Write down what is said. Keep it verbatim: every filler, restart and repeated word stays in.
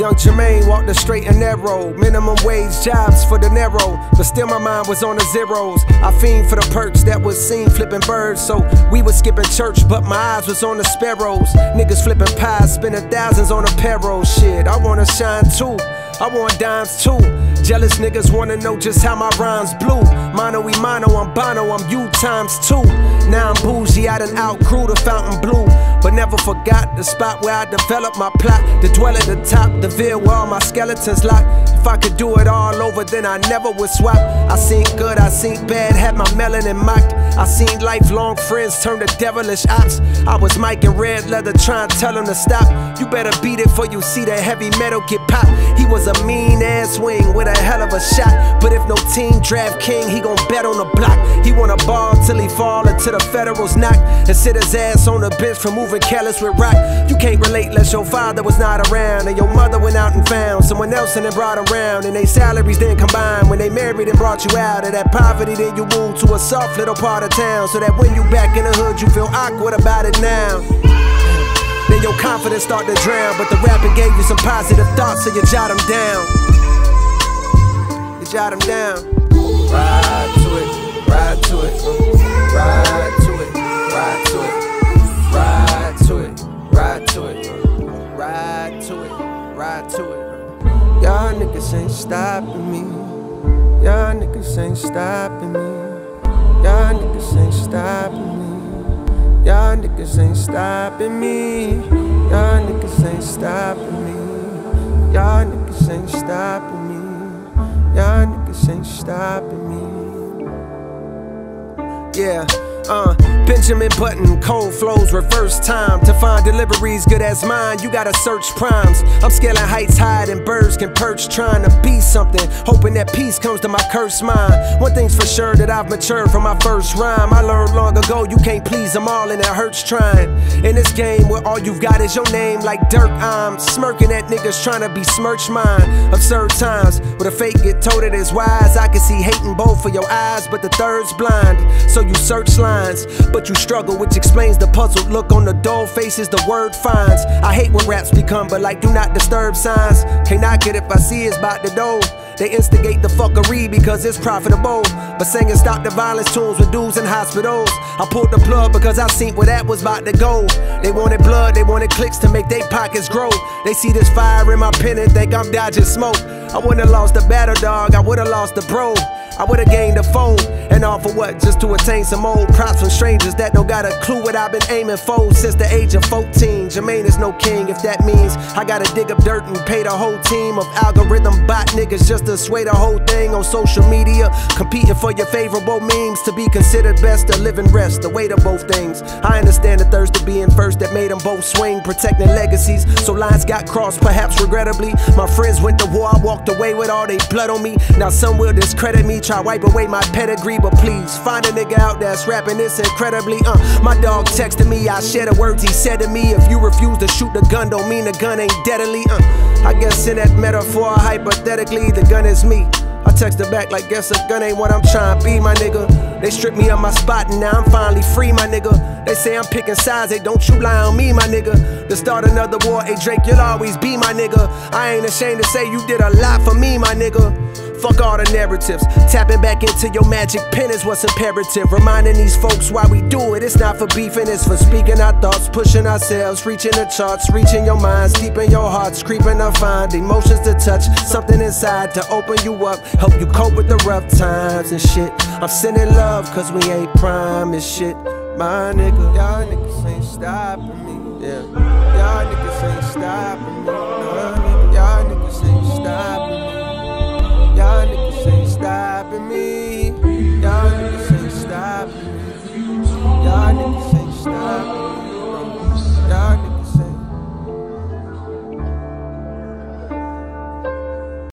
Young Jermaine walked the straight and narrow, minimum wage jobs for the narrow, but still my mind was on the zeros. I fiend for the perks that was seen flipping birds, so we was skipping church, but my eyes was on the sparrows. Niggas flipping pies, spending thousands on a payroll. Shit, I wanna shine too, I want dimes too. Jealous niggas wanna know just how my rhymes blew. Mono e mono, I'm Bono, I'm you times two. Now I'm bougie, I done outgrew the fountain blue, but never forgot the spot where I developed my plot. To dwell at the top, the veil where all my skeletons locked. If I could do it all over, then I never would swap. I seen good, I seen bad, had my melanin mocked. I seen lifelong friends turn to devilish ops. I was Mike in red leather trying to tell him to stop. You better beat it for you see that heavy metal get popped. He was a mean ass wing with a hell of a shot, but if no team draft king, he gon' bet on the block. He wanna ball till he fall until the Federals knock, and sit his ass on the bench for moving careless with rock. You can't relate unless your father was not around, and your mother went out and found someone else and then brought around, and they salaries then combined. When they married and brought you out of that poverty, then you moved to a soft little part of town, so that when you back in the hood you feel awkward about it now. Then your confidence start to drown, but the rapping gave you some positive thoughts, so you jot them down. You jot them down. Ride to it, ride to it, uh, ride to it, ride to it, ride to it, ride to it, uh, ride to it, ride to it. Y'all niggas ain't stopping me. Y'all niggas ain't stopping me. Y'all niggas ain't stopping me. Y'all niggas ain't stopping me. Y'all niggas ain't stopping me. Y'all niggas ain't stopping me. Y'all niggas ain't stopping me. Yeah. Uh, Benjamin Button, cold flows, reverse time. To find deliveries good as mine, you gotta search primes. I'm scaling heights higher than birds can perch, trying to be something, hoping that peace comes to my cursed mind. One thing's for sure, that I've matured from my first rhyme. I learned long ago, you can't please them all and it hurts trying. In this game where all you've got is your name like dirt, I'm smirking at niggas trying to besmirch mine. Absurd times, where the fake get told it is wise. I can see hate in both of your eyes, but the third's blind. So you search lines, but you struggle, which explains the puzzled look on the dull faces the word finds. I hate when raps become but like do not disturb signs. Can't knock it if I see it's about the dough. They instigate the fuckery because it's profitable, but singing stop the violence tunes with dudes in hospitals. I pulled the plug because I seen where that was about to go. They wanted blood, they wanted clicks to make their pockets grow. They see this fire in my pen and think I'm dodging smoke. I wouldn't have lost the battle, dog, I would've lost the bro. I would've gained a foe, and all for what? Just to attain some old props from strangers that don't got a clue what I've been aiming for since the age of fourteen. Jermaine is no king, if that means I gotta dig up dirt and pay the whole team of algorithm bot niggas just to sway the whole thing on social media, competing for your favorable memes to be considered best to live and rest. The weight of both things. I understand the thirst of being first that made them both swing, protecting legacies. So lines got crossed, perhaps regrettably. My friends went to war, I walked away with all they blood on me. Now some will discredit me, try wipe away my pedigree, but please find a nigga out that's rapping this incredibly. Uh, my dog texted me, I share the words he said to me. If you refuse to shoot the gun, don't mean the gun ain't deadly. Uh, I guess in that metaphor, hypothetically, the gun is me. I texted back like, guess a gun ain't what I'm trying to be, my nigga. They stripped me of my spot and now I'm finally free, my nigga. They say I'm picking sides, they don't you lie on me, my nigga. To start another war, hey Drake, you'll always be my nigga. I ain't ashamed to say you did a lot for me, my nigga. Fuck all the narratives, tapping back into your magic pen is what's imperative. Reminding these folks why we do it, it's not for beefing, it's for speaking our thoughts, pushing ourselves, reaching the charts, reaching your minds, deep in your hearts, creeping to find emotions to touch, something inside to open you up, help you cope with the rough times and shit. I'm sending love cause we ain't prime and shit, my nigga. Y'all niggas ain't stopping me, yeah. Y'all niggas ain't stopping me, nah, nigga. Y'all niggas ain't stopping me. Y'all niggas ain't stopping me. Y'all niggas ain't stopping me. Y'all niggas ain't stopping me.